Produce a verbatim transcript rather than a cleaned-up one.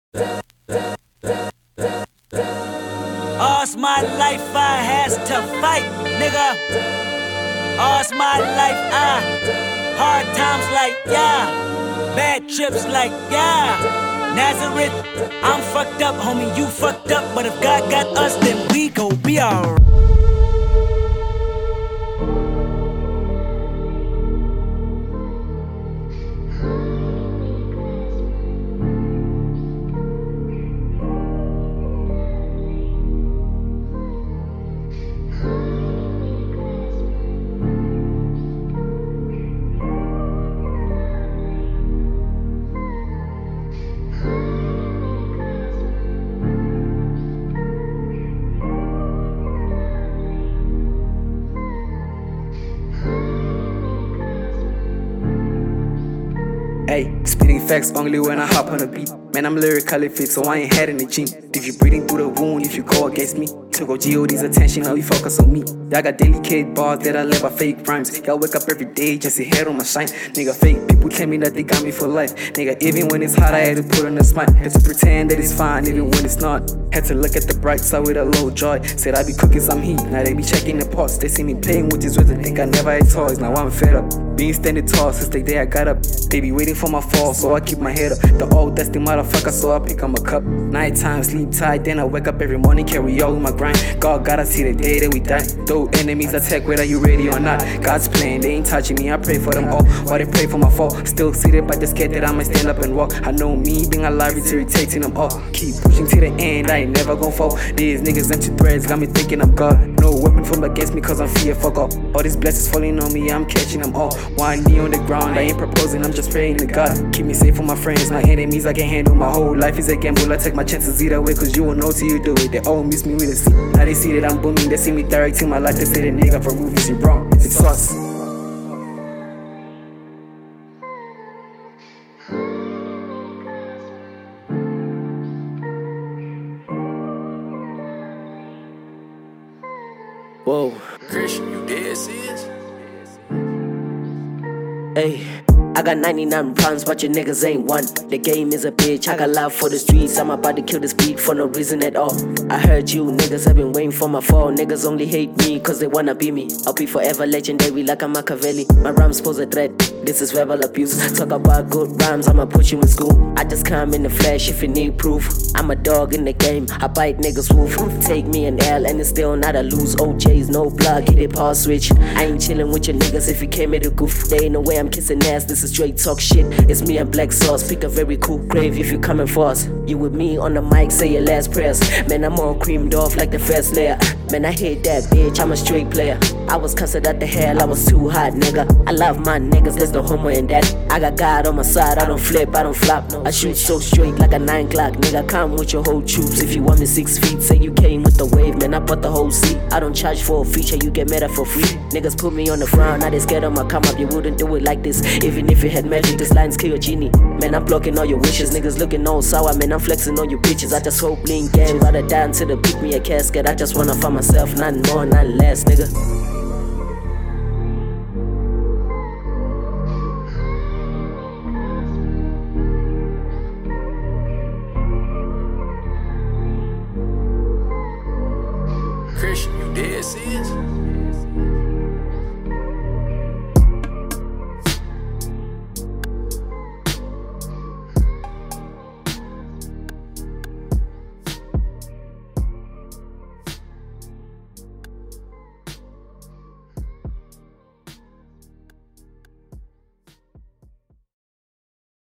All's my life I has to fight, nigga. All's my life I hard times like yeah, bad trips like yeah. Nazareth, I'm fucked up, homie, you fucked up, but if God got us, then we gon' be alright. Hey, spitting facts only when I hop on a beat. Man, I'm lyrically fit, so I ain't had in the gym. If you breathing through the wound, if you go against me, to go G O D's attention, only focus on me. Y'all got delicate bars that I live by fake rhymes. Y'all wake up every day just to head on my shine. Nigga, fake people tell me that they got me for life. Nigga, even when it's hot, I had to put on a smile. Had to pretend that it's fine, even when it's not. Had to look at the bright side with a low joy. Said I be cooking some heat, now they be checking the pots. They see me playing with this with they think I never had toys. Now I'm fed up, being standing tall since the day I got up. They be waiting for my fall, so I keep my head up. The old dusty motherfucker, so I pick up a cup. Nighttime, sleep tight, then I wake up every morning, carry all my grind. God gotta see the day that we die. Though enemies attack, whether you ready or not. God's plan, they ain't touching me, I pray for them all. While they pray for my fall, still seated by the scared that I'ma stand up and walk. I know me being alive is irritating them all. Keep pushing to the end, I ain't never gon' fall. These niggas empty threads got me thinking I'm God. No weapon formed against me cause I'm fear, fuck off. All these blessings falling on me, I'm catching them all. One knee on the ground, I ain't proposing, I'm just praying to God. Keep me safe from my friends, my enemies, I can't handle. My whole life is a gamble, I take my chances either way, cause you won't know till you do it. They all miss me with a C. Now they see that I'm booming, they see me directing my life. They say the nigga for movies, you wrong, it's sauce. Whoa, Christian, you dead, sis? Hey, I got ninety-nine pounds, but your niggas ain't one. The game is a bitch, I got love for the streets. I'm about to kill this beat for no reason at all. I heard you niggas have been waiting for my fall. Niggas only hate me cause they wanna be me. I'll be forever legendary like a Machiavelli. My rhymes pose a threat, this is verbal abuse. Talk about good rhymes, I'ma put you in school. I just come in the flesh if you need proof. I'm a dog in the game, I bite niggas wolf. Take me an L and it's still not a lose. O J's no blood, get it pass switch. I ain't chillin' with your niggas if you came here to goof. There ain't no way I'm kissing ass, this is straight talk shit. It's me and Black Sauce, pick a very cool grave if you coming for us. You with me on the mic, say your last prayers. Man, I'm all creamed off like the first layer. Man, I hate that bitch, I'm a straight player. I was cussed out the hell, I was too hot, nigga. I love my niggas, there's no homo in that. I got God on my side, I don't flip, I don't flop. I shoot so straight like a nine clock, nigga. Come with your whole troops. If you want me six feet, say you came with the wave, man. I bought the whole seat. I don't charge for a feature, you get meta for free. Niggas put me on the front, now they scared of my come up. You wouldn't do it like this, even if you had magic. This line's kill your genie. Man, I'm blocking all your wishes. Niggas looking all sour, man. I'm flexing on your bitches. I just hope lean gang, rather down to the pick me a casket. I just wanna find myself, nothing more, nothing less, nigga. Christian, you dead, sis?